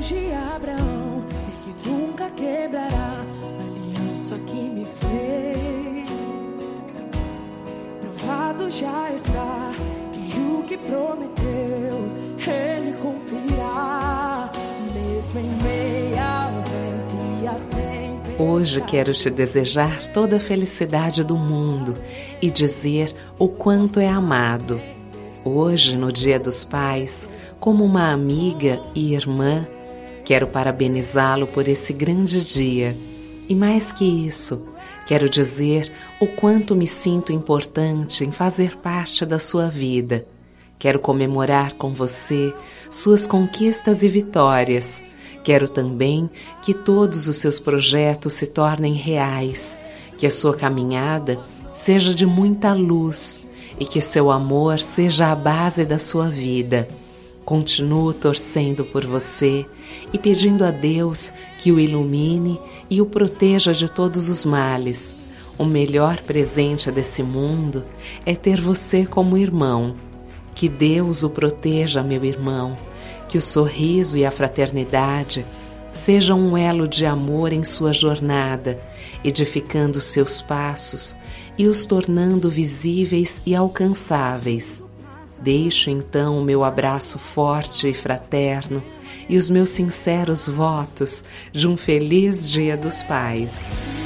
Deus de Abraão, sei que nunca quebrará a aliança que me fez. Provado já está que o que prometeu Ele cumprirá, mesmo em meio ao vento e à tempestade. Hoje quero te desejar toda a felicidade do mundo e dizer o quanto é amado. Hoje, no Dia dos Pais, como uma amiga e irmã, quero parabenizá-lo por esse grande dia. E mais que isso, quero dizer o quanto me sinto importante em fazer parte da sua vida. Quero comemorar com você suas conquistas e vitórias. Quero também que todos os seus projetos se tornem reais, que a sua caminhada seja de muita luz e que seu amor seja a base da sua vida. Continuo torcendo por você e pedindo a Deus que o ilumine e o proteja de todos os males. O melhor presente desse mundo é ter você como irmão. Que Deus o proteja, meu irmão. Que o sorriso e a fraternidade sejam um elo de amor em sua jornada, edificando seus passos e os tornando visíveis e alcançáveis. Deixo então o meu abraço forte e fraterno e os meus sinceros votos de um feliz Dia dos Pais.